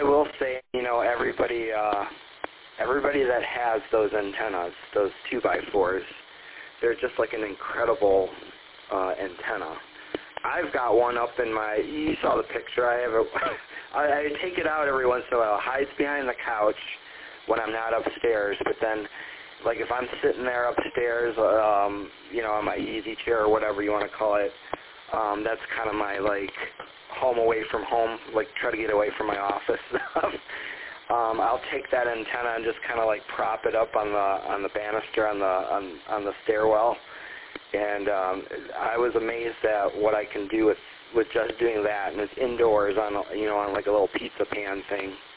I will say, everybody that has those antennas, those 2x4s, they're just like an incredible antenna. I've got one up in my, you saw the picture, I take it out every once in a while. It hides behind the couch when I'm not upstairs, but then, like if I'm sitting there upstairs, on my easy chair or whatever you want to call it, that's kind of my, like, home away from home, like try to get away from my office stuff. I'll take that antenna and just kind of like prop it up on the banister on the stairwell, and I was amazed at what I can do with just doing that, and it's indoors on on like a little pizza pan thing.